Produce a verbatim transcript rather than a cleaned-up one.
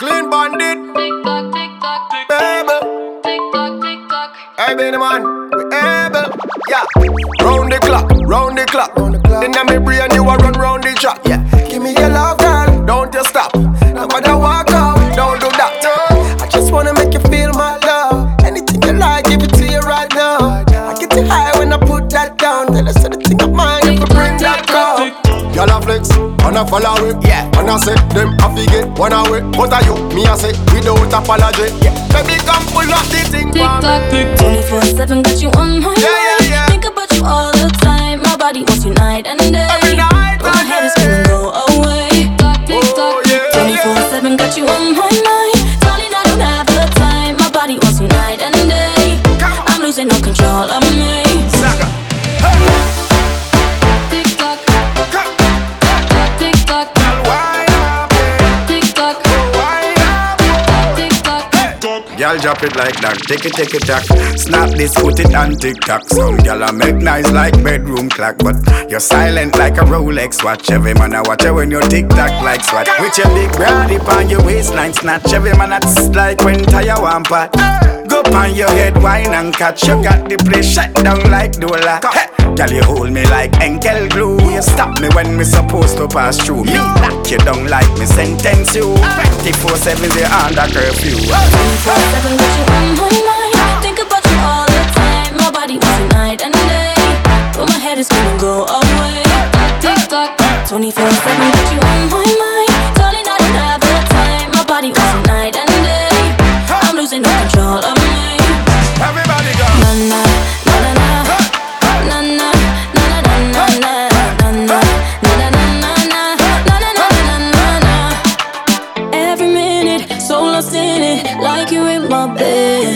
Clean bandit. Tick tock, tick tock, Baby. tick tock, tick tock. Hey, baby man, we able. Yeah. Round the clock, round the clock. Inna me brain, you a run round the track. Yeah. Give me your love, girl. Don't you stop. No matter walk out, don't do that. I just wanna make you feel my love. Anything you like, give it to you right now. I get you high when I put that down. Tell us anything of mine if we bring that down. Y'all a flex, and I follow it. Yeah. And I say, them I forget one away. What are you? Me I say, without apology. Yeah. Baby, come pull up the thing Tick for tock, me. twenty-four seven, got you on my Yeah, yeah, mind. yeah. Think about you all the time. My body wants you night and day. Every night But my and head is day. gonna go away. Tick tock, tick Oh, tock, yeah, twenty-four seven, got you on my mind. Darling, I don't have the time. My body wants you night and day. I'm losing no control of me. Saga. Tick tock, Come, tick tock, girl, wind up, yeah. tick tock, Wind up, tick tock. Y'all drop it like that, tick it, tick it, tack. Snap this, put it on TikTok. Some y'all a make nice like bedroom clock, but you're silent like a Rolex watch. Every man a watch you when you tick tock like swat. With your big body on your waistline snatch. Every man that's like when tire one pot. Go on your head, wine and catch. You got the place shut down like Dola. Hey, girl, you hold me like Enkel glue. You stop me when me supposed to pass through. Me lock you down like me sentence you. twenty-four seven they under curfew. twenty-four seven, got you on my mind. Think about you all the time. My body wants you night and day. But my head is gonna go away. Tick tock, twenty-four seven, got you on my mind. Darling, I don't have the time. My body wants you night and day. I'm losing no control of me. Everybody go. Na na na na na na na na na na na na na na na na na na. Every minute, so lost in it, like you in my bed.